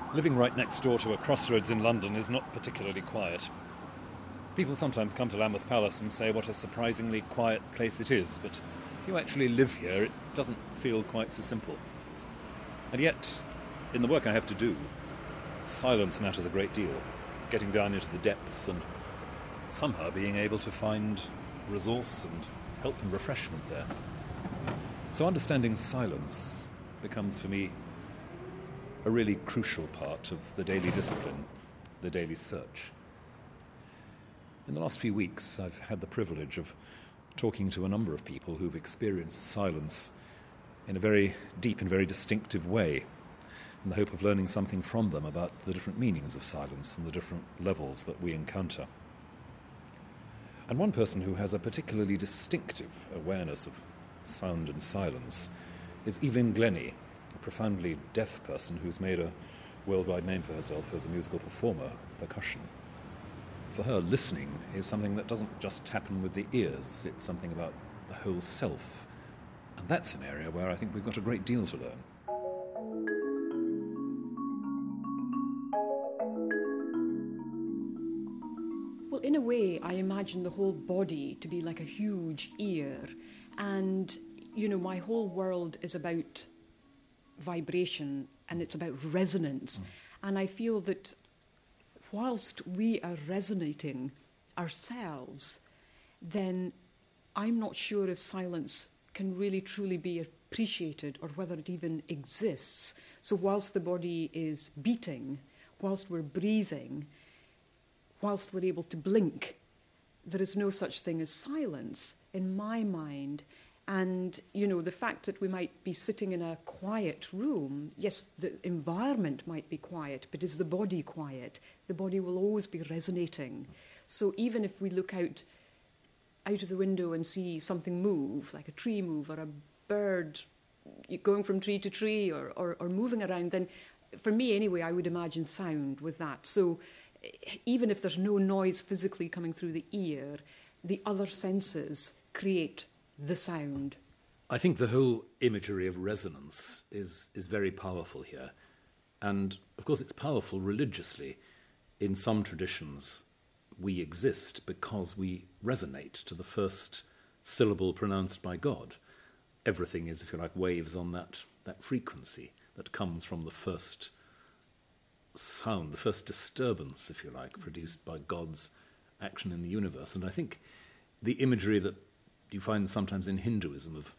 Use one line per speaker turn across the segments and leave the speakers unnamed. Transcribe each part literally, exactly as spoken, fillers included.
Living right next door to a crossroads in London is not particularly quiet. People sometimes come to Lambeth Palace and say what a surprisingly quiet place it is, but if you actually live here, it doesn't feel quite so simple. And yet, in the work I have to do, silence matters a great deal, getting down into the depths and somehow being able to find resource and help and refreshment there. So understanding silence becomes for me a really crucial part of the daily discipline, the daily search. In the last few weeks, I've had the privilege of talking to a number of people who've experienced silence in a very deep and very distinctive way, in the hope of learning something from them about the different meanings of silence and the different levels that we encounter. And one person who has a particularly distinctive awareness of sound and silence is Evelyn Glennie, a profoundly deaf person who's made a worldwide name for herself as a musical performer with percussion. For her, listening is something that doesn't just happen with the ears, it's something about the whole self. And that's an area where I think we've got a great deal to learn.
Well, in a way, I imagine the whole body to be like a huge ear. And, you know, my whole world is about vibration and it's about resonance. Mm. And I feel that whilst we are resonating ourselves, then I'm not sure if silence can really truly be appreciated or whether it even exists. So whilst the body is beating, whilst we're breathing, whilst we're able to blink, there is no such thing as silence in my mind. And, you know, the fact that we might be sitting in a quiet room, yes, the environment might be quiet, but is the body quiet? The body will always be resonating. So even if we look out out of the window and see something move, like a tree move or a bird going from tree to tree or, or, or moving around, then for me anyway, I would imagine sound with that. So even if there's no noise physically coming through the ear, the other senses create the sound.
I think the whole imagery of resonance is is very powerful here. And, of course, it's powerful religiously. In some traditions, we exist because we resonate to the first syllable pronounced by God. Everything is, if you like, waves on that, that frequency that comes from the first sound, the first disturbance, if you like, produced by God's action in the universe. And I think the imagery that you find sometimes in Hinduism of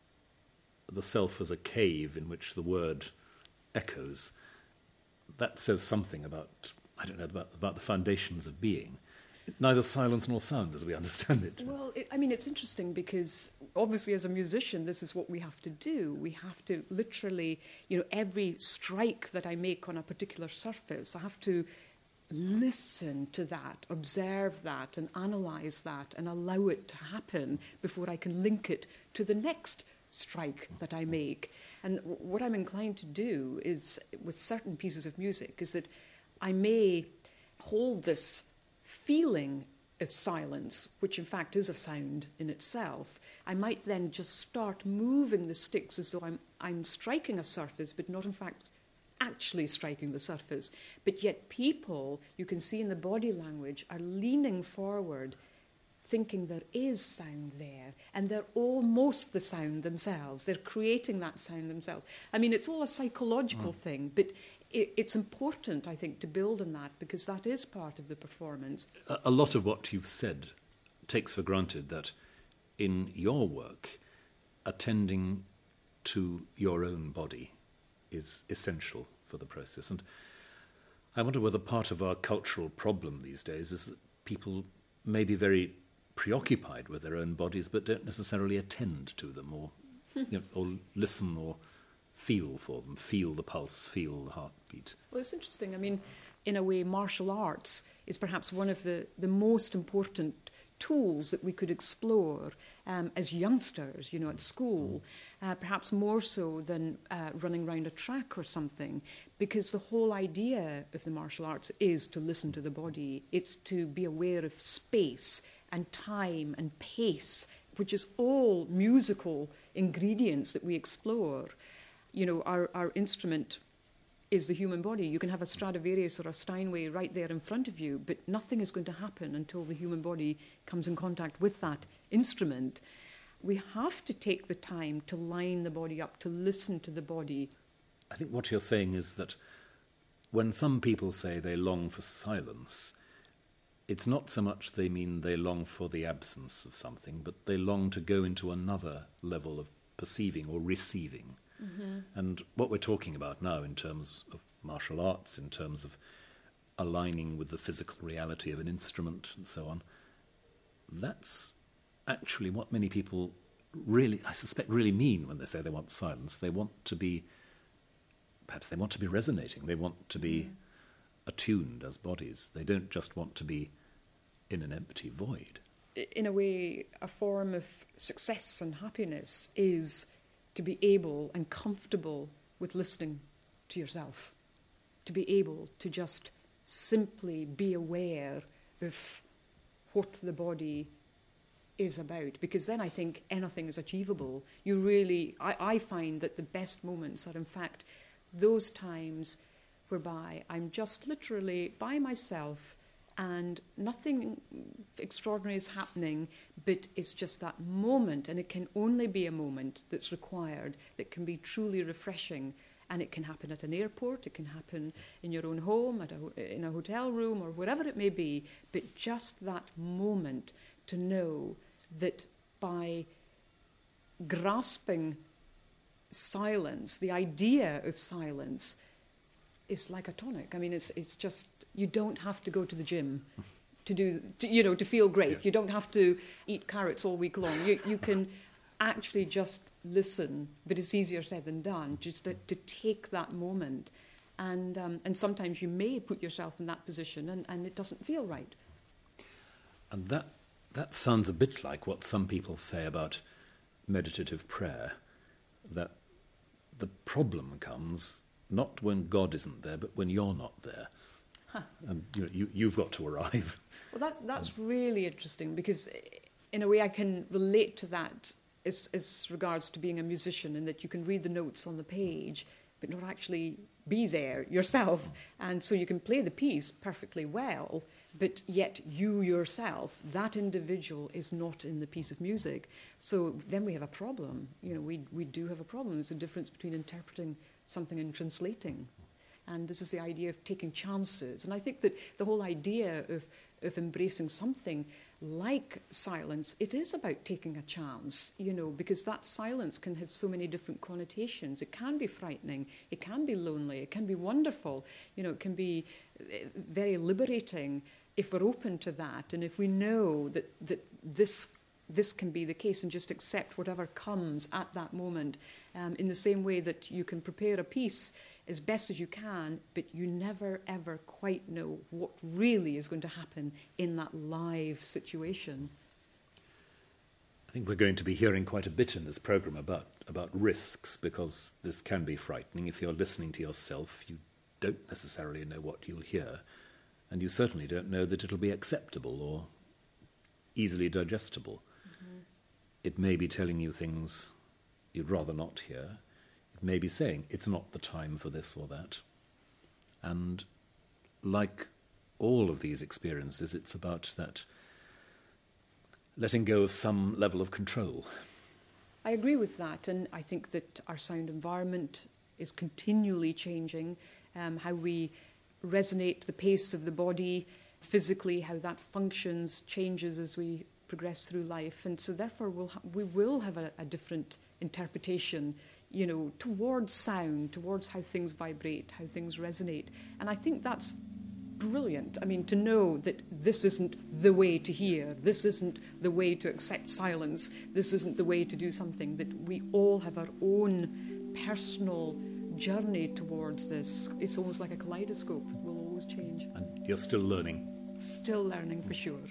the self as a cave in which the word echoes, that says something about, I don't know, about, about the foundations of being. Neither silence nor sound, as we understand it.
Well, it, I mean, it's interesting because obviously as a musician, this is what we have to do. We have to literally, you know, every strike that I make on a particular surface, I have to listen to that, observe that and analyse that and allow it to happen before I can link it to the next strike that I make. And w- what I'm inclined to do is, with certain pieces of music, is that I may hold this feeling of silence, which in fact is a sound in itself. I might then just start moving the sticks as though I'm, I'm striking a surface, but not in fact actually striking the surface. But yet people, you can see in the body language, are leaning forward, thinking there is sound there, and they're almost the sound themselves. They're creating that sound themselves. I mean, it's all a psychological mm. thing, but it, it's important, I think, to build on that, because that is part of the performance.
A, a lot of what you've said takes for granted that in your work, attending to your own body is essential for the process. And I wonder whether part of our cultural problem these days is that people may be very preoccupied with their own bodies but don't necessarily attend to them or, you know, or listen or feel for them, feel the pulse, feel the heartbeat.
Well, it's interesting. I mean, in a way, martial arts is perhaps one of the, the most important tools that we could explore um, as youngsters, you know, at school, uh, perhaps more so than uh, running around a track or something, because the whole idea of the martial arts is to listen to the body. It's to be aware of space and time and pace, which is all musical ingredients that we explore. You know, our, our instrument is the human body. You can have a Stradivarius or a Steinway right there in front of you, but nothing is going to happen until the human body comes in contact with that instrument. We have to take the time to line the body up, to listen to the body.
I think what you're saying is that when some people say they long for silence, it's not so much they mean they long for the absence of something, but they long to go into another level of perceiving or receiving. Mm-hmm. And what we're talking about now in terms of martial arts, in terms of aligning with the physical reality of an instrument and so on, that's actually what many people really, I suspect, really mean when they say they want silence. They want to be, perhaps they want to be resonating. They want to be mm. attuned as bodies. They don't just want to be in an empty void.
In a way, a form of success and happiness is to be able and comfortable with listening to yourself, to be able to just simply be aware of what the body is about, because then I think anything is achievable. You really, I, I find that the best moments are in fact those times whereby I'm just literally by myself and nothing extraordinary is happening, but it's just that moment, and it can only be a moment that's required, that can be truly refreshing. And it can happen at an airport, it can happen in your own home, at a, in a hotel room, or wherever it may be, but just that moment to know that by grasping silence, the idea of silence is like a tonic. I mean, it's it's just, you don't have to go to the gym to do, to, you know, to feel great. Yes. You don't have to eat carrots all week long. You you can actually just listen, but it's easier said than done, just to, to take that moment. And um, and sometimes you may put yourself in that position and, and it doesn't feel right.
And that that sounds a bit like what some people say about meditative prayer, that the problem comes not when God isn't there, but when you're not there. Huh. And you know, you, you've got to arrive.
Well, that's, that's um, really interesting, because in a way I can relate to that as, as regards to being a musician, in that you can read the notes on the page, but not actually be there yourself. And so you can play the piece perfectly well, but yet you yourself, that individual, is not in the piece of music. So then we have a problem. You know, we we do have a problem. There's a difference between interpreting something and translating. And this is the idea of taking chances. And I think that the whole idea of, of embracing something like silence, it is about taking a chance, you know, because that silence can have so many different connotations. It can be frightening, it can be lonely, it can be wonderful, you know, it can be very liberating if we're open to that, and if we know that, that this this can be the case, and just accept whatever comes at that moment, um, in the same way that you can prepare a piece as best as you can, but you never ever quite know what really is going to happen in that live situation.
I think we're going to be hearing quite a bit in this programme about, about risks, because this can be frightening. If you're listening to yourself, you don't necessarily know what you'll hear, and you certainly don't know that it'll be acceptable or easily digestible. Mm-hmm. It may be telling you things you'd rather not hear. It may be saying it's not the time for this or that. And like all of these experiences, it's about that letting go of some level of control.
I agree with that, and I think that our sound environment is continually changing, um, how we resonate, the pace of the body, physically, how that functions, changes as we progress through life. And so therefore we'll ha- we will have a, a different interpretation, you know, towards sound, towards how things vibrate, how things resonate. And I think that's brilliant. I mean, to know that this isn't the way to hear, this isn't the way to accept silence, this isn't the way to do something, that we all have our own personal journey towards this. It's almost like a kaleidoscope. It will always change.
And you're still learning.
Still learning, for sure.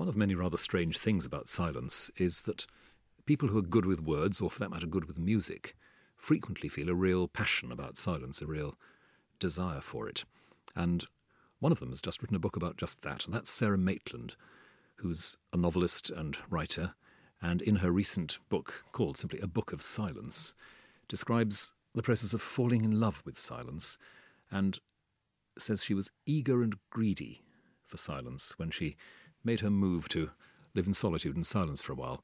One of many rather strange things about silence is that people who are good with words, or for that matter good with music, frequently feel a real passion about silence, a real desire for it. And one of them has just written a book about just that, and that's Sarah Maitland, who's a novelist and writer, and in her recent book, called simply A Book of Silence, describes the process of falling in love with silence, and says she was eager and greedy for silence when she made her move to live in solitude and silence for a while.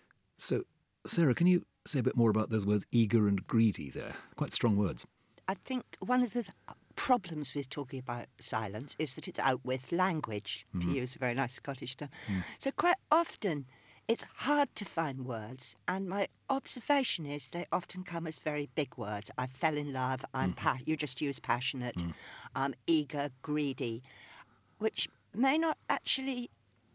So, Sarah, can you say a bit more about those words, eager and greedy there? Quite strong words.
I think one of the problems with talking about silence is that it's out with language, mm-hmm. to use a very nice Scottish term. Mm. So quite often it's hard to find words, and my observation is they often come as very big words. I fell in love, I'm mm-hmm. pa- you just use passionate, mm. um, eager, greedy, which may not actually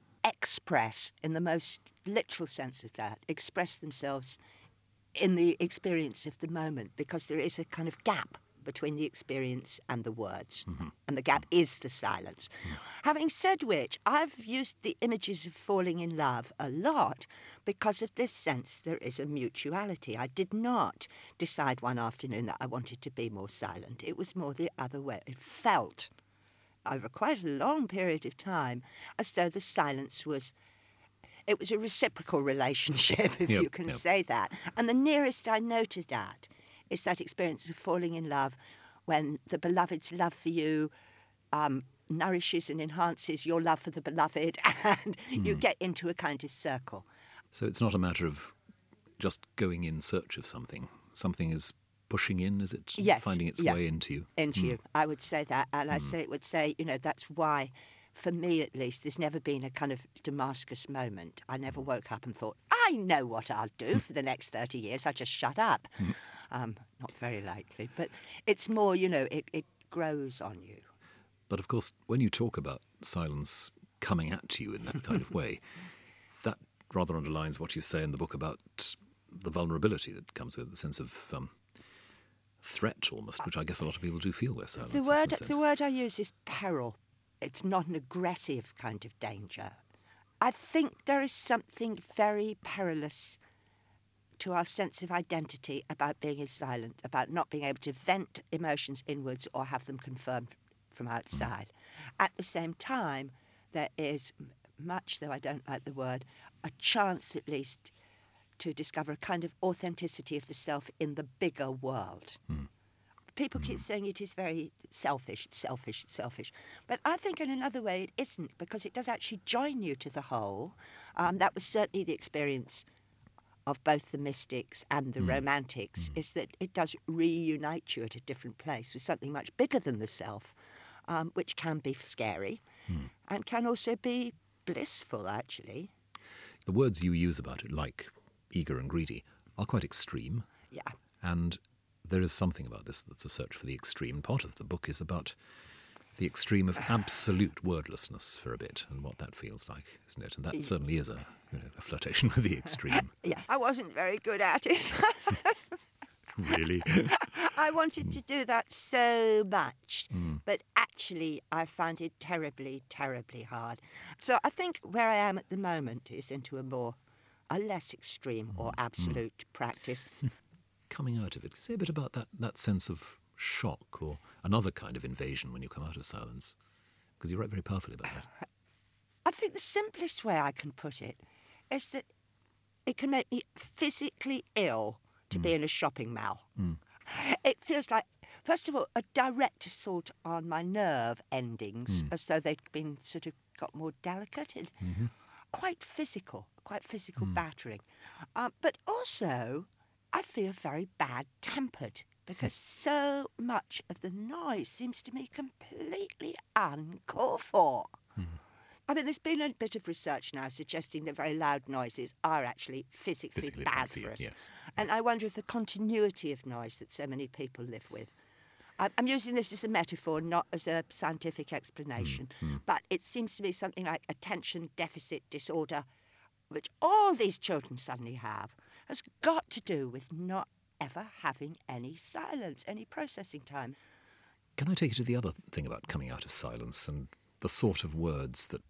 express, in the most literal sense of that, express themselves in the experience of the moment, because there is a kind of gap between the experience and the words, mm-hmm. and the gap is the silence. Mm. Having said which, I've used the images of falling in love a lot because of this sense there is a mutuality. I did not decide one afternoon that I wanted to be more silent. It was more the other way. It felt, over quite a long period of time, as though the silence was, it was a reciprocal relationship, if yep, you can yep. say that. And the nearest I know to that is that experience of falling in love when the beloved's love for you um, nourishes and enhances your love for the beloved, and mm. you get into a kind of circle.
So it's not a matter of just going in search of something. Something is pushing in, is it?
Yes.
Finding its
yeah.
way into you.
Into mm. you. I would say that. And mm. I say it would say, you know, that's why, for me at least, there's never been a kind of Damascus moment. I never woke up and thought, I know what I'll do for the next thirty years. I just shut up. Mm. Um, not very likely. But it's more, you know, it, it grows on you.
But of course, when you talk about silence coming at you in that kind of way, that rather underlines what you say in the book about the vulnerability that comes with the sense of um, threat almost, which I guess a lot of people do feel where silence
the word,
is
The word I use is peril. It's not an aggressive kind of danger. I think there is something very perilous to our sense of identity about being in silence, about not being able to vent emotions inwards or have them confirmed from outside. Mm. At the same time, there is much, though I don't like the word, a chance at least to discover a kind of authenticity of the self in the bigger world. Mm. People mm. keep saying it is very selfish, it's selfish, it's selfish. But I think in another way it isn't, because it does actually join you to the whole. Um, that was certainly the experience of both the mystics and the mm. romantics, mm. is that it does reunite you at a different place with something much bigger than the self, um, which can be scary mm. and can also be blissful, actually.
The words you use about it, like eager and greedy, are quite extreme.
Yeah.
And there is something about this that's a search for the extreme. Part of the book is about the extreme of absolute wordlessness for a bit, and what that feels like, isn't it? And that certainly is a, you know, a flirtation with the extreme.
Yeah, I wasn't very good at it.
Really?
I wanted mm. to do that so much, mm. but actually I found it terribly, terribly hard. So I think where I am at the moment is into a more, a less extreme mm. or absolute mm. practice.
Coming out of it, say a bit about that, that sense of shock or another kind of invasion when you come out of silence, because you write very powerfully about that.
I think the simplest way I can put it is that it can make me physically ill to mm. be in a shopping mall. Mm. It feels like, first of all, a direct assault on my nerve endings, mm. as though they'd been sort of got more delicate and mm-hmm. quite physical, quite physical mm. battering. Um, but also, I feel very bad-tempered, because so much of the noise seems to me completely uncalled for. Mm. I mean, there's been a bit of research now suggesting that very loud noises are actually physically, physically bad for us.
Yes.
And I wonder if the continuity of noise that so many people live with, I'm using this as a metaphor, not as a scientific explanation, mm. Mm. but it seems to be something like attention deficit disorder, which all these children suddenly have, has got to do with not ever having any silence, any processing time.
Can I take you to the other thing about coming out of silence and the sort of words that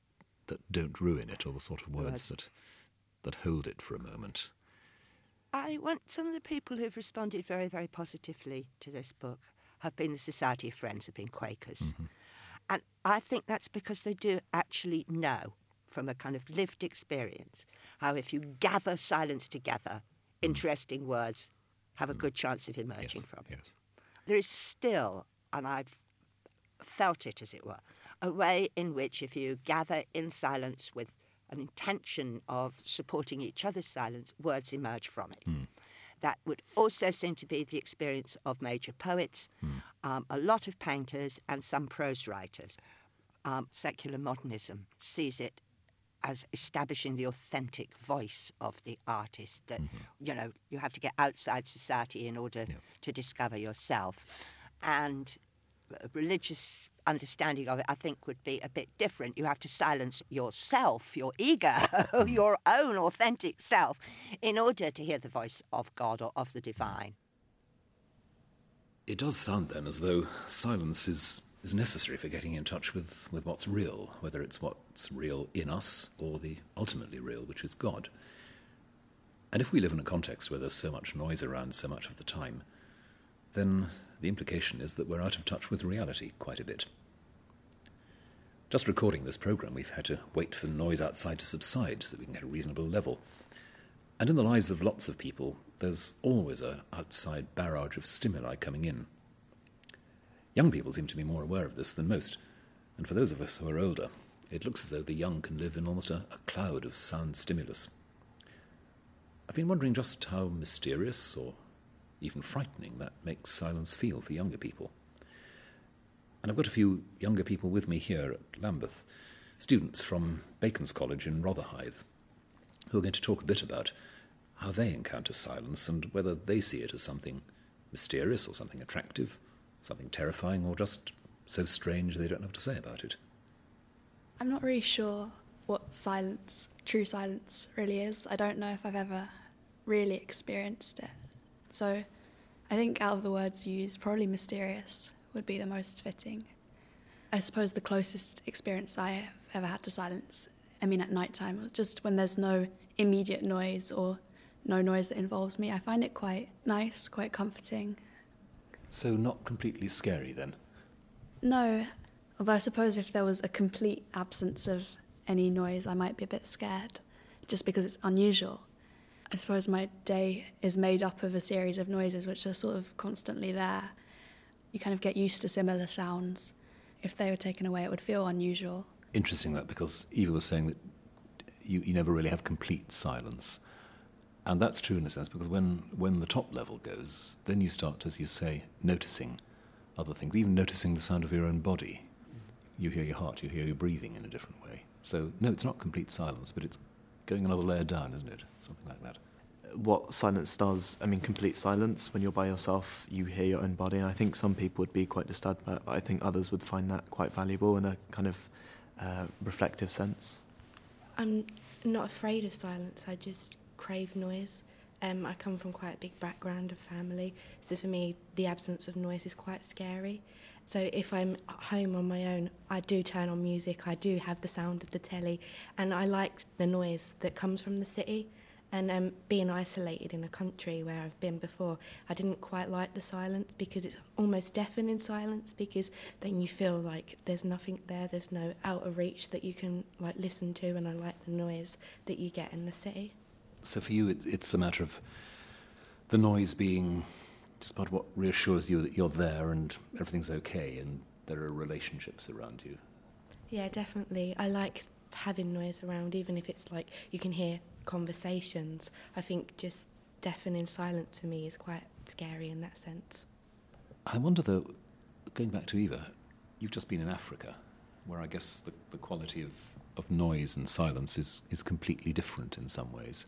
that don't ruin it, or the sort of words
Words.
that that hold it for a moment?
I want some of the people who've responded very, very positively to this book have been the Society of Friends, have been Quakers.
Mm-hmm.
And I think that's because they do actually know from a kind of lived experience how if you gather silence together, interesting words have a good chance of emerging
Yes,
from it.
yes.
There is still, and I've felt it as it were, a way in which if you gather in silence with an intention of supporting each other's silence, words emerge from it.
Mm.
That would also seem to be the experience of major poets,
Mm.
um, a lot of painters and some prose writers. Um, secular modernism sees it as establishing the authentic voice of the artist, that,
Mm-hmm.
you know, you have to get outside society in order
Yeah.
to discover yourself. And a religious understanding of it, I think, would be a bit different. You have to silence yourself, your ego, your own authentic self, in order to hear the voice of God or of the divine.
It does sound then as though silence is, is necessary for getting in touch with, with what's real, whether it's what's real in us or the ultimately real, which is God. And if we live in a context where there's so much noise around so much of the time, then the implication is that we're out of touch with reality quite a bit. Just recording this programme, we've had to wait for noise outside to subside so that we can get a reasonable level. And in the lives of lots of people, there's always an outside barrage of stimuli coming in. Young people seem to be more aware of this than most, and for those of us who are older, it looks as though the young can live in almost a, a cloud of sound stimulus. I've been wondering just how mysterious or even frightening that makes silence feel for younger people. And I've got a few younger people with me here at Lambeth, students from Bacon's College in Rotherhithe, who are going to talk a bit about how they encounter silence and whether they see it as something mysterious or something attractive, something terrifying, or just so strange they don't know what to say about it.
I'm not really sure what silence, true silence, really is. I don't know if I've ever really experienced it. So I think out of the words used, probably mysterious would be the most fitting. I suppose the closest experience I have ever had to silence, I mean at night time, was just when there's no immediate noise or no noise that involves me. I find it quite nice, quite comforting.
So not completely scary then?
No, although I suppose if there was a complete absence of any noise, I might be a bit scared, just because it's unusual. I suppose my day is made up of a series of noises which are sort of constantly there. You kind of get used to similar sounds. If they were taken away, it would feel unusual.
Interesting that, because Eva was saying that you, you never really have complete silence. And that's true in a sense, because when, when the top level goes, then you start, as you say, noticing other things, even noticing the sound of your own body. You hear your heart, you hear your breathing in a different way. So, no, it's not complete silence, but it's going another layer down, isn't it? Something like that.
What silence does, I mean, complete silence, when you're by yourself, you hear your own body. And I think some people would be quite disturbed by it, but I think others would find that quite valuable in a kind of uh, reflective sense.
I'm not afraid of silence, I just crave noise. Um, I come from quite a big background of family, so for me the absence of noise is quite scary. So if I'm at home on my own, I do turn on music, I do have the sound of the telly, and I like the noise that comes from the city. And um, being isolated in a country where I've been before, I didn't quite like the silence, because it's almost deafening silence, because then you feel like there's nothing there, there's no out of reach that you can like listen to, and I like the noise that you get in the city.
So for you, it, it's a matter of the noise being just part of what reassures you that you're there and everything's okay and there are relationships around you.
Yeah, definitely. I like having noise around, even if it's like you can hear conversations. I think just deafening silence for me is quite scary in that sense.
I wonder though, going back to Eva, you've just been in Africa, where I guess the, the quality of, of noise and silence is, is completely different in some ways.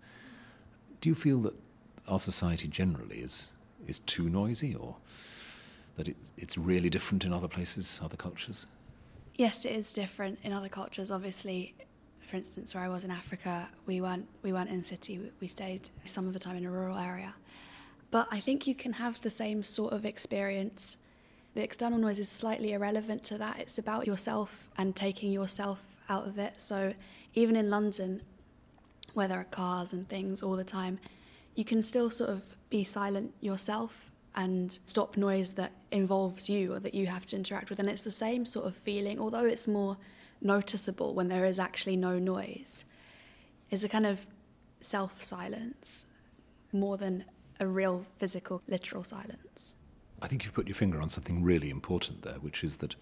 Do you feel that our society generally is is too noisy, or that it, it's really different in other places, other cultures?
Yes, it is different in other cultures. Obviously, for instance, where I was in Africa, we weren't we weren't in a city. We stayed some of the time in a rural area. But I think you can have the same sort of experience. The external noise is slightly irrelevant to that. It's about yourself and taking yourself out of it. So even in London, where there are cars and things all the time, you can still sort of be silent yourself and stop noise that involves you or that you have to interact with. And it's the same sort of feeling, although it's more noticeable when there is actually no noise. It's a kind of self-silence more than a real physical, literal silence.
I think you've put your finger on something really important there, which is that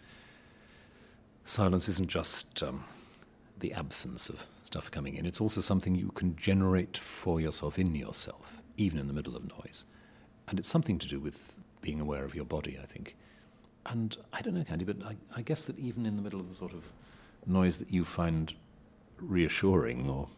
silence isn't just um, the absence of stuff coming in. It's also something you can generate for yourself in yourself, even in the middle of noise. And it's something to do with being aware of your body, I think. And I don't know, Candy, but I, I guess that even in the middle of the sort of noise that you find reassuring or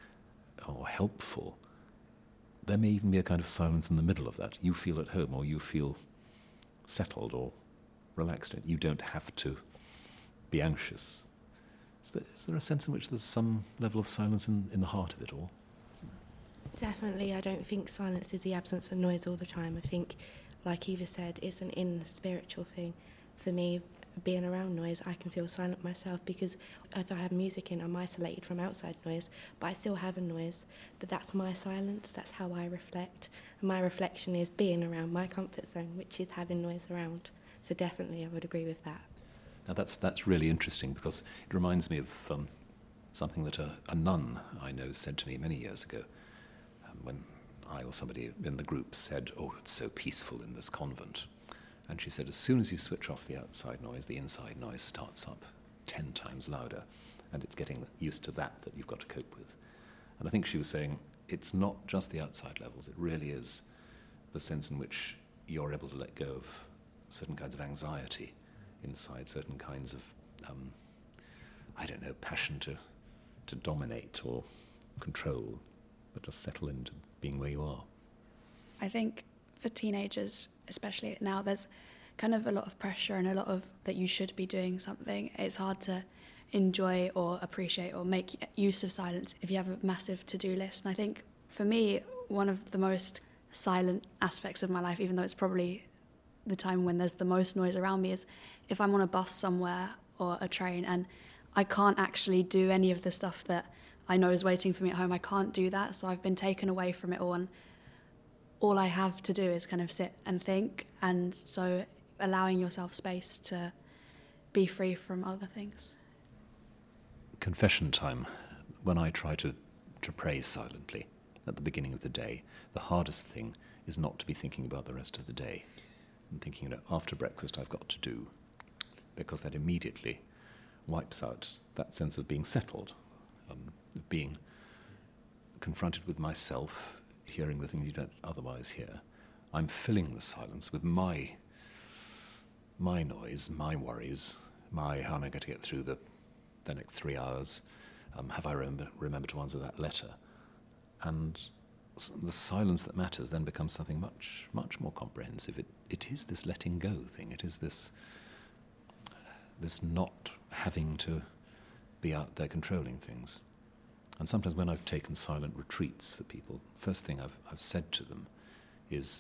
or helpful, there may even be a kind of silence in the middle of that. You feel at home, or you feel settled or relaxed. You don't have to be anxious. Is there, is there a sense in which there's some level of silence in, in the heart of it all?
Definitely, I don't think silence is the absence of noise all the time. I think, like Eva said, it's an inner spiritual thing. For me, being around noise, I can feel silent myself, because if I have music in, I'm isolated from outside noise, but I still have a noise. But that's my silence, that's how I reflect. And my reflection is being around my comfort zone, which is having noise around. So definitely I would agree with that.
Now that's that's really interesting, because it reminds me of um, something that a, a nun I know said to me many years ago, um, when I or somebody in the group said, "Oh, it's so peaceful in this convent." And she said, as soon as you switch off the outside noise, the inside noise starts up ten times louder, and it's getting used to that that you've got to cope with. And I think she was saying, it's not just the outside levels, it really is the sense in which you're able to let go of certain kinds of anxiety inside, certain kinds of, um, I don't know, passion to, to dominate or control, but just settle into being where you are.
I think for teenagers, especially now, there's kind of a lot of pressure and a lot of that you should be doing something. It's hard to enjoy or appreciate or make use of silence if you have a massive to-do list. And I think for me, one of the most silent aspects of my life, even though it's probably the time when there's the most noise around me, is if I'm on a bus somewhere or a train and I can't actually do any of the stuff that I know is waiting for me at home. I can't do that, so I've been taken away from it all, and all I have to do is kind of sit and think, and so allowing yourself space to be free from other things.
Confession time. When I try to, to pray silently at the beginning of the day, the hardest thing is not to be thinking about the rest of the day and thinking, you know, after breakfast I've got to do, because that immediately wipes out that sense of being settled, um, of being confronted with myself, hearing the things you don't otherwise hear. I'm filling the silence with my my noise, my worries, my how am I going to get through the, the next three hours? Um, have I remember, remembered to answer that letter? And s- the silence that matters then becomes something much, much more comprehensive. It, it is this letting go thing. It is this, this not having to be out there controlling things. And sometimes when I've taken silent retreats for people, first thing I've, I've said to them is,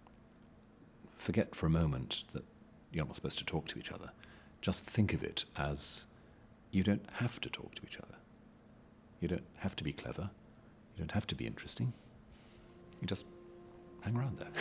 forget for a moment that you're not supposed to talk to each other. Just think of it as you don't have to talk to each other. You don't have to be clever. You don't have to be interesting. You just hang around there.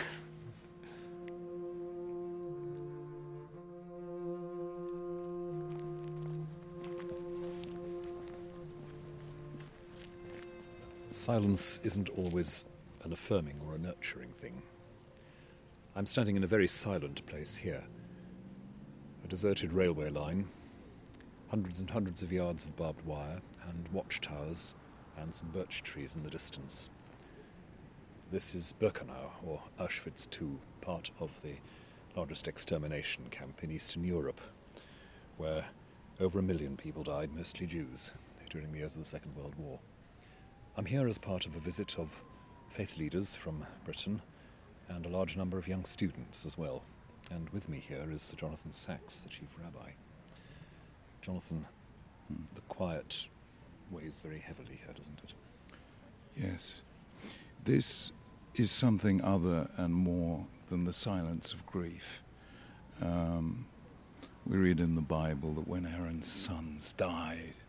Silence isn't always an affirming or a nurturing thing. I'm standing in a very silent place here. A deserted railway line, hundreds and hundreds of yards of barbed wire, and watchtowers, and some birch trees in the distance. This is Birkenau, or Auschwitz two, part of the largest extermination camp in Eastern Europe, where over a million people died, mostly Jews, during the years of the Second World War. I'm here as part of a visit of faith leaders from Britain and a large number of young students as well. And with me here is Sir Jonathan Sacks, the chief rabbi. Jonathan, hmm. the quiet weighs very heavily here, doesn't it?
Yes. This is something other and more than the silence of grief. Um, we read in the Bible that when Aaron's sons died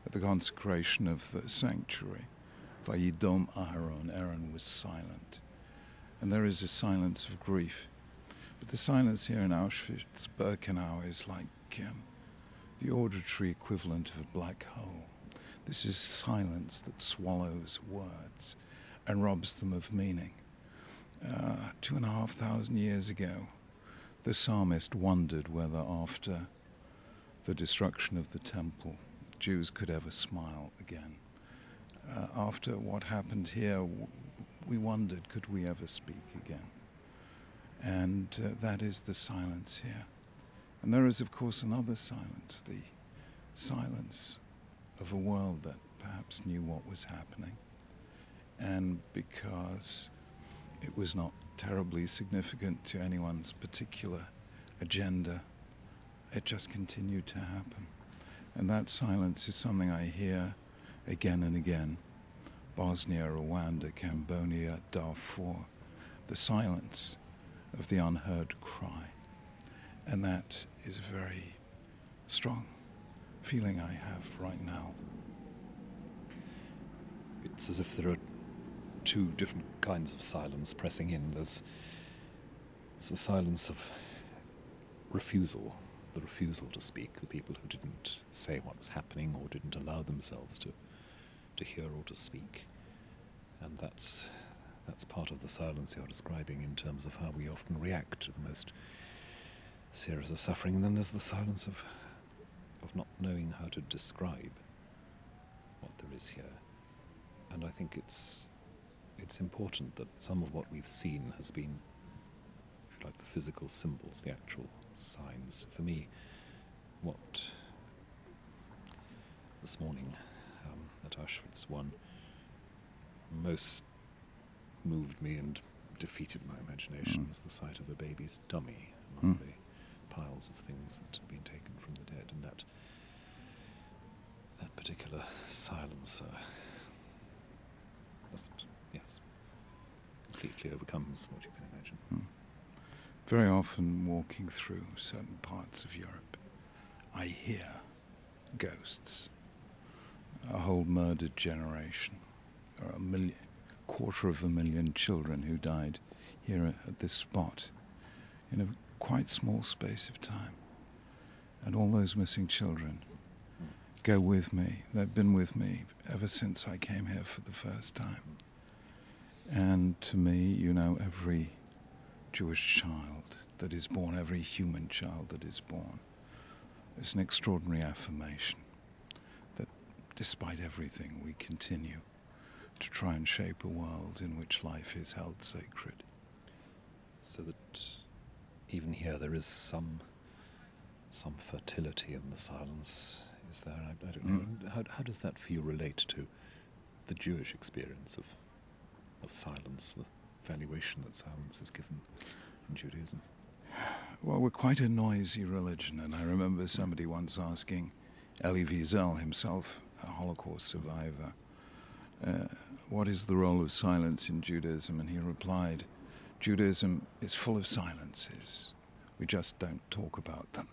at the consecration of the sanctuary. Vayidom Aharon, Aaron was silent. And there is a silence of grief. But the silence here in Auschwitz-Birkenau is like um, the auditory equivalent of a black hole. This is silence that swallows words and robs them of meaning. Uh, two and a half thousand years ago, the psalmist wondered whether after the destruction of the temple, Jews could ever smile again. Uh, after what happened here, w- we wondered, could we ever speak again? And uh, that is the silence here. And there is, of course, another silence, the silence of a world that perhaps knew what was happening. And because it was not terribly significant to anyone's particular agenda, it just continued to happen. And that silence is something I hear again and again. Bosnia, Rwanda, Cambodia, Darfur, the silence of the unheard cry. And that is a very strong feeling I have right now.
It's as if there are two different kinds of silence pressing in. There's, there's the silence of refusal, the refusal to speak, the people who didn't say what was happening or didn't allow themselves to to hear or to speak. And that's that's part of the silence you're describing in terms of how we often react to the most serious of suffering. And then there's the silence of of not knowing how to describe what there is here. And I think it's it's important that some of what we've seen has been, if you like, the physical symbols, the actual signs. For me, what this morning um, at Auschwitz one most moved me and defeated my imagination
Mm.
was the sight of a baby's dummy among
Mm.
the piles of things that had been taken from the dead, and that that particular silence, uh, just, yes, completely overcomes what you can imagine.
Mm. Very often walking through certain parts of Europe, I hear ghosts. A whole murdered generation, or a million, quarter of a million children who died here at this spot in a quite small space of time. And all those missing children go with me. They've been with me ever since I came here for the first time. And to me, you know, every Jewish child that is born, every human child that is born, is an extraordinary affirmation that despite everything, we continue to try and shape a world in which life is held sacred.
So that even here there is some some fertility in the silence, is there? I, I don't know.
Mm.
How, how does that for you relate to the Jewish experience of of silence, the valuation that silence is given in Judaism?
Well, we're quite a noisy religion, and I remember somebody once asking Elie Wiesel, himself a Holocaust survivor, uh, what is the role of silence in Judaism? And he replied, Judaism is full of silences. We just don't talk about them.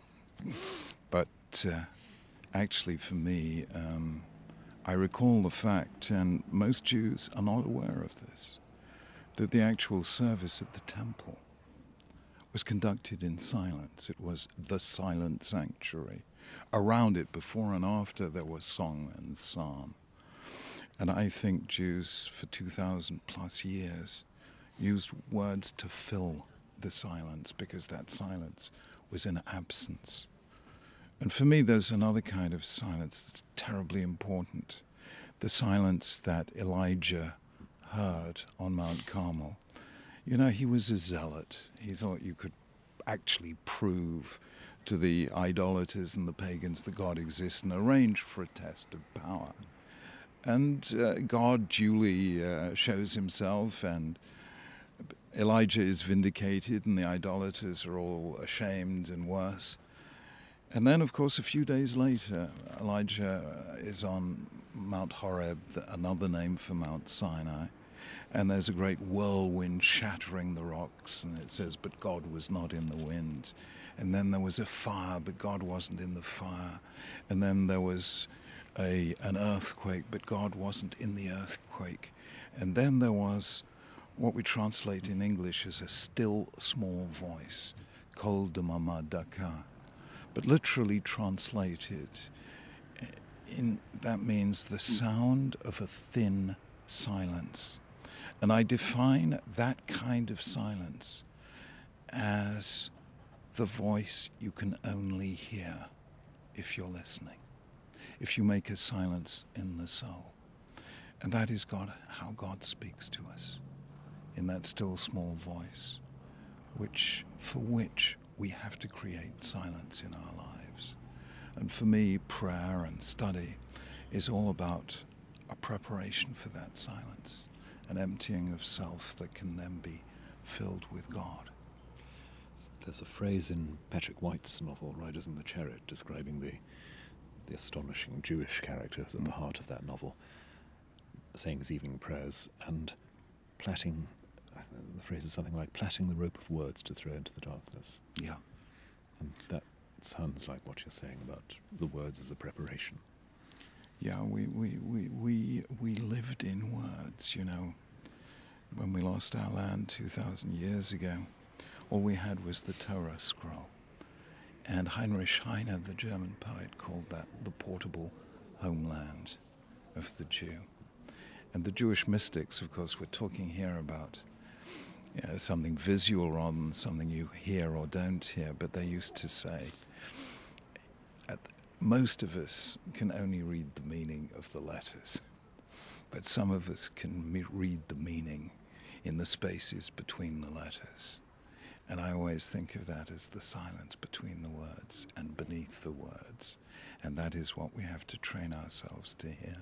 But uh, actually for me, um, I recall the fact, and most Jews are not aware of this, that the actual service at the temple was conducted in silence. It was the silent sanctuary. Around it, before and after, there was song and psalm. And I think Jews for two thousand plus years used words to fill the silence, because that silence was an absence. And for me, there's another kind of silence that's terribly important. The silence that Elijah heard on Mount Carmel. You know, he was a zealot. He thought you could actually prove to the idolaters and the pagans that God exists and arrange for a test of power. And uh, God duly uh, shows himself, and Elijah is vindicated, and the idolaters are all ashamed and worse. And then, of course, a few days later, Elijah is on Mount Horeb, another name for Mount Sinai, and there's a great whirlwind shattering the rocks, and it says, but God was not in the wind. And then there was a fire, but God wasn't in the fire. And then there was a an earthquake, but God wasn't in the earthquake. And then there was what we translate in English as a still small voice, Kol Damama Daka, but literally translated, in, that means the sound of a thin silence. And I define that kind of silence as the voice you can only hear if you're listening, if you make a silence in the soul. And that is God, how God speaks to us, in that still small voice, which for which we have to create silence in our lives. And for me, prayer and study is all about a preparation for that silence, an emptying of self that can then be filled with God.
There's a phrase in Patrick White's novel, Riders in the Chariot, describing the the astonishing Jewish characters at the heart of that novel, saying his evening prayers and plaiting, the phrase is something like plaiting the rope of words to throw into the darkness.
Yeah.
And that sounds like what you're saying about the words as a preparation.
Yeah, we, we, we, we, we lived in words, you know. When we lost our land two thousand years ago, all we had was the Torah scroll. And Heinrich Heine, the German poet, called that the portable homeland of the Jew. And the Jewish mystics, of course, we're talking here about you know, something visual rather than something you hear or don't hear, but they used to say, at most of us can only read the meaning of the letters, but some of us can me- read the meaning in the spaces between the letters. And I always think of that as the silence between the words and beneath the words. And that is what we have to train ourselves to hear.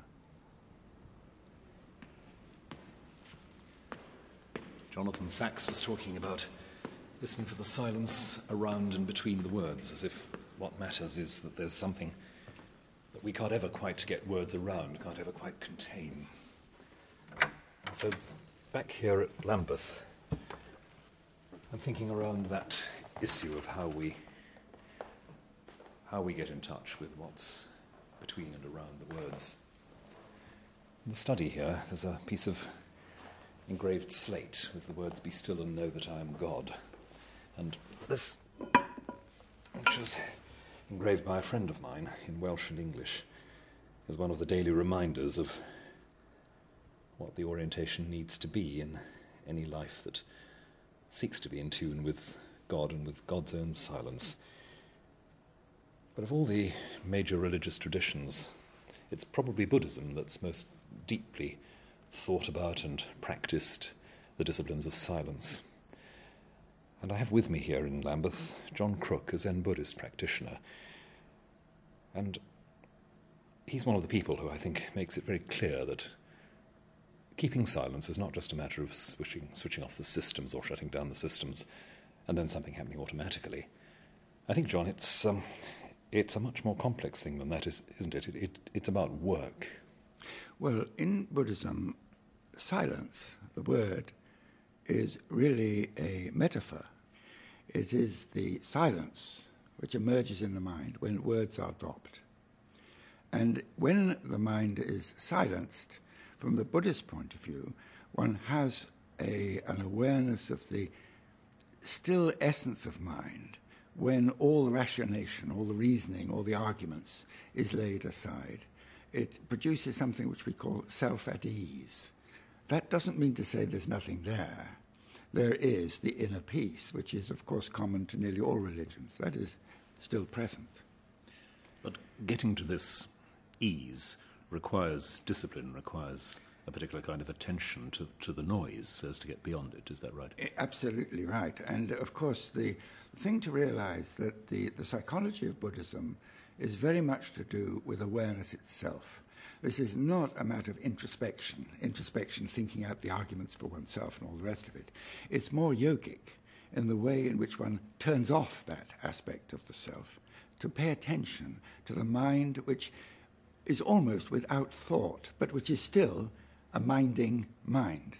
Jonathan Sacks was talking about listening for the silence around and between the words, as if what matters is that there's something that we can't ever quite get words around, can't ever quite contain. So back here at Lambeth, I'm thinking around that issue of how we how we get in touch with what's between and around the words. In the study here, there's a piece of engraved slate with the words, "Be still and know that I am God." And this, which was engraved by a friend of mine in Welsh and English, is one of the daily reminders of what the orientation needs to be in any life that seeks to be in tune with God and with God's own silence. But of all the major religious traditions, it's probably Buddhism that's most deeply thought about and practiced the disciplines of silence. And I have with me here in Lambeth John Crook, a Zen Buddhist practitioner. And he's one of the people who I think makes it very clear that keeping silence is not just a matter of switching, switching off the systems or shutting down the systems and then something happening automatically. I think, John, it's um, it's a much more complex thing than that, is, isn't it? It, it? It's about work.
Well, in Buddhism, silence, the word, is really a metaphor. It is the silence which emerges in the mind when words are dropped. And when the mind is silenced, from the Buddhist point of view, one has a, an awareness of the still essence of mind when all the rationation, all the reasoning, all the arguments is laid aside. It produces something which we call self at ease. That doesn't mean to say there's nothing there. There is the inner peace, which is, of course, common to nearly all religions. That is still present.
But getting to this ease requires discipline, requires a particular kind of attention to, to the noise so as to get beyond it. Is that right?
Absolutely right. And, of course, the thing to realize that the, the psychology of Buddhism is very much to do with awareness itself. This is not a matter of introspection, introspection, thinking out the arguments for oneself and all the rest of it. It's more yogic in the way in which one turns off that aspect of the self to pay attention to the mind which is almost without thought, but which is still a minding mind.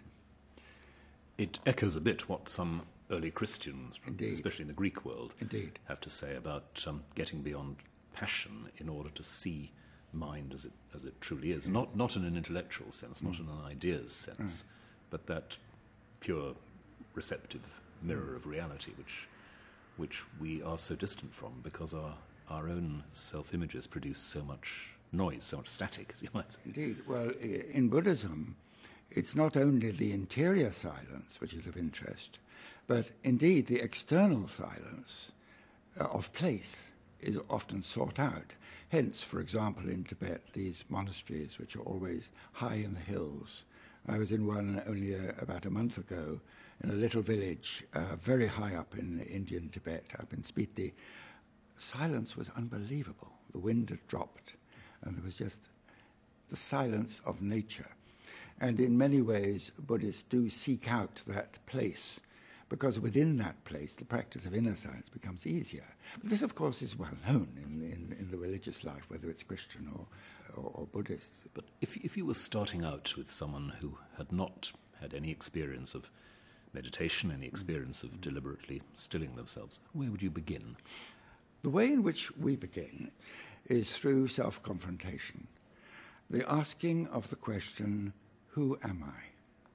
It echoes a bit what some early Christians,
Indeed.
especially in the Greek world,
Indeed.
have to say about um, getting beyond passion in order to see mind as it as it truly is, not not in an intellectual sense, not in an ideas sense, but that pure receptive mirror of reality which which we are so distant from because our our own self-images produce so much noise, so much static, as you might say.
Indeed. Well, i- in Buddhism, it's not only the interior silence which is of interest, but indeed the external silence uh, of place is often sought out. Hence, for example, in Tibet, these monasteries which are always high in the hills. I was in one only uh, about a month ago in a little village uh, very high up in Indian Tibet, up in Spiti. Silence was unbelievable. The wind had dropped, and there was just the silence of nature. And in many ways, Buddhists do seek out that place, because within that place, the practice of inner silence becomes easier. But this, of course, is well known in, in, in the religious life, whether it's Christian or, or, or Buddhist.
But if if you were starting out with someone who had not had any experience of meditation, any experience of deliberately stilling themselves, where would you begin?
The way in which we begin is through self-confrontation, the asking of the question, who am I?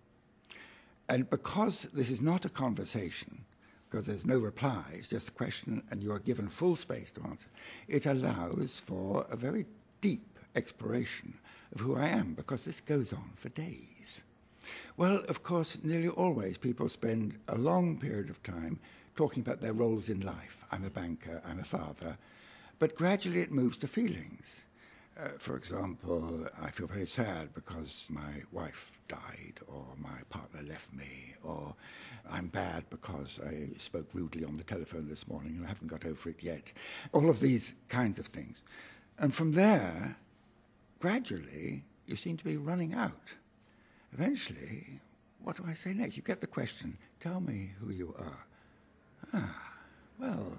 And because this is not a conversation, because there's no reply, it's just a question and you are given full space to answer, it allows for a very deep exploration of who I am, because this goes on for days. Well, of course, nearly always people spend a long period of time talking about their roles in life. I'm a banker, I'm a father. But gradually it moves to feelings. Uh, for example, I feel very sad because my wife died, or my partner left me, or I'm bad because I spoke rudely on the telephone this morning and I haven't got over it yet. All of these kinds of things. And from there, gradually, you seem to be running out. Eventually, what do I say next? You get the question, tell me who you are. Ah, well,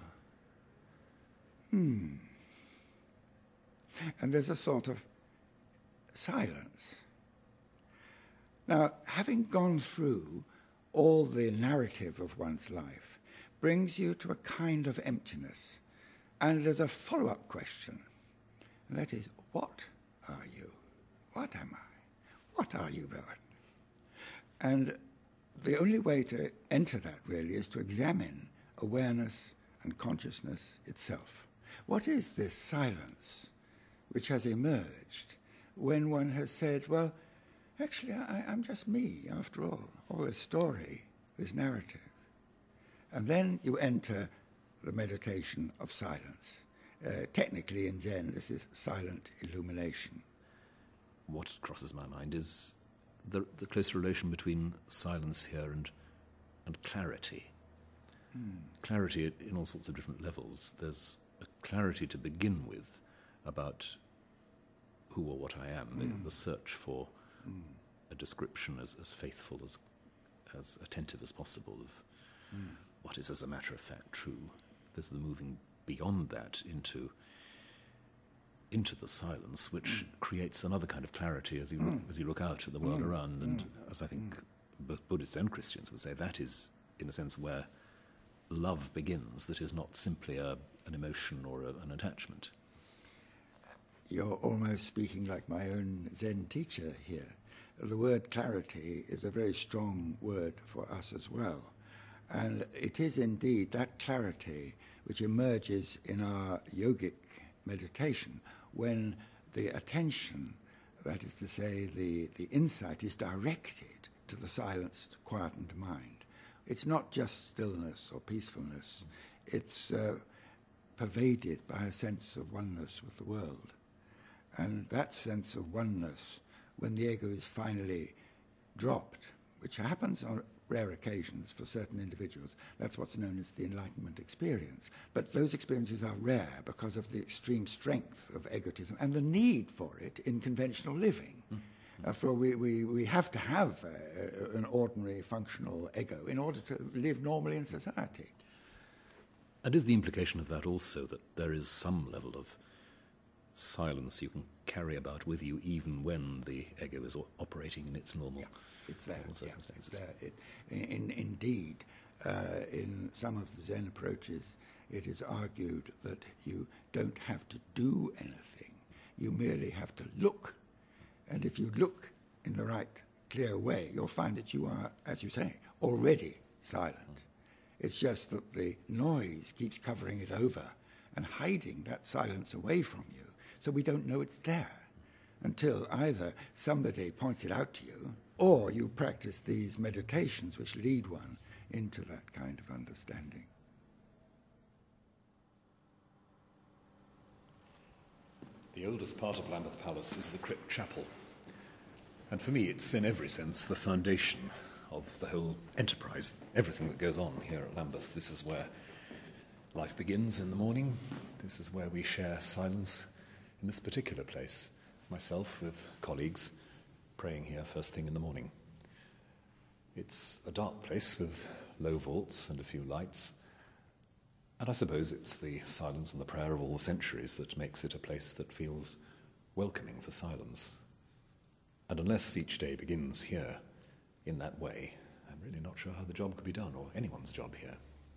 hmm. And there's a sort of silence. Now, having gone through all the narrative of one's life brings you to a kind of emptiness. And there's a follow-up question, and that is, what are you? What am I? What are you, Rowan? And the only way to enter that, really, is to examine awareness and consciousness itself. What is this silence which has emerged when one has said, well, actually, I, I'm just me, after all, all this story, this narrative. And then you enter the meditation of silence. Uh, technically, in Zen, this is silent illumination.
What crosses my mind is the, the close relation between silence here and, and clarity. Mm. Clarity in all sorts of different levels. There's a clarity to begin with about who or what I am, mm. the, the search for mm. a description as, as faithful, as as attentive as possible of mm. what is, as a matter of fact, true. There's the moving beyond that into into the silence, which mm. creates another kind of clarity as you mm. as you look out at the world mm. around, and mm. as I think mm. both Buddhists and Christians would say, that is, in a sense, where love begins, that is not simply a, an emotion or a, an attachment.
You're almost speaking like my own Zen teacher here. The word clarity is a very strong word for us as well. And it is indeed that clarity which emerges in our yogic meditation when the attention, that is to say, the, the insight is directed to the silenced, quietened mind. It's not just stillness or peacefulness. It's uh, pervaded by a sense of oneness with the world. And that sense of oneness, when the ego is finally dropped, which happens on rare occasions for certain individuals, that's what's known as the enlightenment experience. But those experiences are rare because of the extreme strength of egotism and the need for it in conventional living. Mm-hmm. After all, we, we, we have to have uh, an ordinary functional ego in order to live normally in society.
And is the implication of that also that there is some level of silence you can carry about with you even when the ego is o- operating in its normal,
yeah, it's there,
normal circumstances?
Yeah, it's there. It, in, indeed, uh, in some of the Zen approaches, it is argued that you don't have to do anything You merely have to look. And if you look in the right, clear way, you'll find that you are, as you say, already silent. It's just that the noise keeps covering it over and hiding that silence away from you, so we don't know it's there until either somebody points it out to you or you practice these meditations which lead one into that kind of understanding.
The oldest part of Lambeth Palace is the crypt chapel. And for me, it's in every sense the foundation of the whole enterprise, everything that goes on here at Lambeth. This is where life begins in the morning. This is where we share silence in this particular place. Myself with colleagues praying here first thing in the morning. It's a dark place with low vaults and a few lights. And I suppose it's the silence and the prayer of all the centuries that makes it a place that feels welcoming for silence. And unless each day begins here in that way, I'm really not sure how the job could be done, or anyone's job here.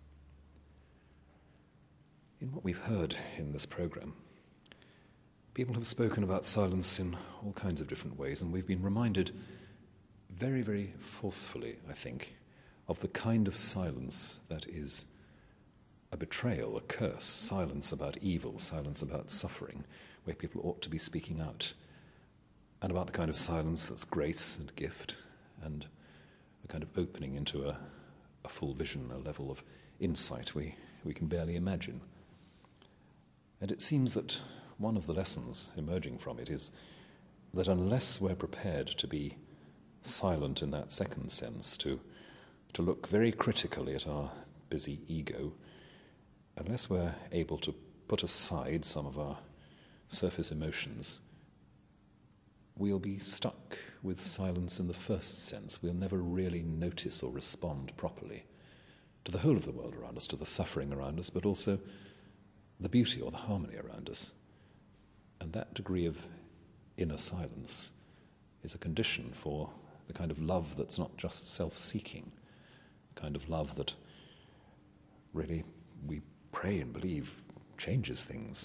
In what we've heard in this programme, people have spoken about silence in all kinds of different ways, and we've been reminded very, very forcefully, I think, of the kind of silence that is a betrayal, a curse, silence about evil, silence about suffering, where people ought to be speaking out, and about the kind of silence that's grace and gift, and a kind of opening into a, a full vision, a level of insight we, we can barely imagine. And it seems that one of the lessons emerging from it is that unless we're prepared to be silent in that second sense, to, to look very critically at our busy ego, unless we're able to put aside some of our surface emotions, we'll be stuck with silence in the first sense. We'll never really notice or respond properly to the whole of the world around us, to the suffering around us, but also the beauty or the harmony around us. And that degree of inner silence is a condition for the kind of love that's not just self-seeking, the kind of love that really we pray and believe changes things.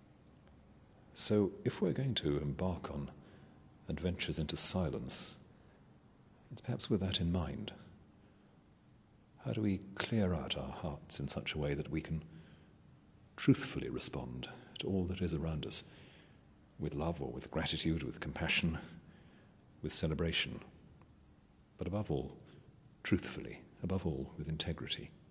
So if we're going to embark on adventures into silence, it's perhaps with that in mind. How do we clear out our hearts in such a way that we can truthfully respond to all that is around us, with love or with gratitude, with compassion, with celebration, but above all, truthfully, above all, with integrity?